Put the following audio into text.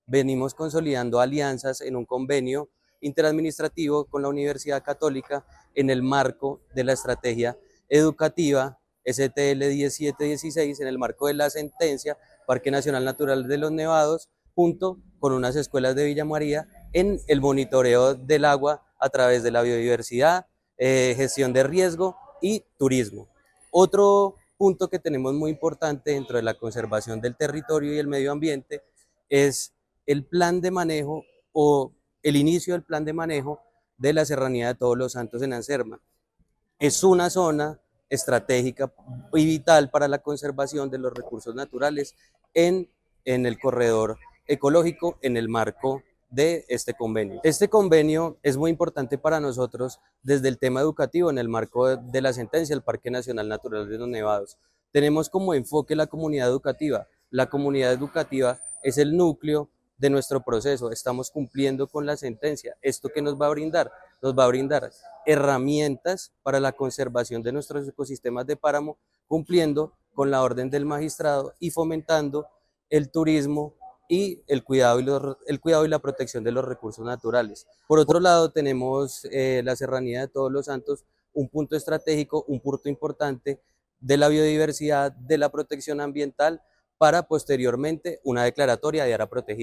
venimos consolidando alianzas en un convenio interadministrativo con la Universidad Católica en el marco de la estrategia educativa STL 1716, en el marco de la sentencia Parque Nacional Natural de los Nevados, junto con unas escuelas de Villa María, en el monitoreo del agua a través de la biodiversidad, gestión de riesgo y turismo. Otro punto que tenemos muy importante dentro de la conservación del territorio y el medio ambiente es el plan de manejo o el inicio del plan de manejo de la Serranía de Todos los Santos en Anserma. Es una zona estratégica y vital para la conservación de los recursos naturales en el corredor ecológico en el marco de este convenio. Este convenio es muy importante para nosotros desde el tema educativo en el marco de la sentencia del Parque Nacional Natural de los Nevados. Tenemos como enfoque la comunidad educativa. La comunidad educativa es el núcleo de nuestro proceso. Estamos cumpliendo con la sentencia. ¿Esto qué nos va a brindar? Nos va a brindar herramientas para la conservación de nuestros ecosistemas de páramo, cumpliendo con la orden del magistrado y fomentando el turismo y el cuidado y la protección de los recursos naturales. Por otro lado, tenemos la Serranía de Todos los Santos, un punto estratégico, un punto importante de la biodiversidad, de la protección ambiental, para posteriormente una declaratoria de área protegida.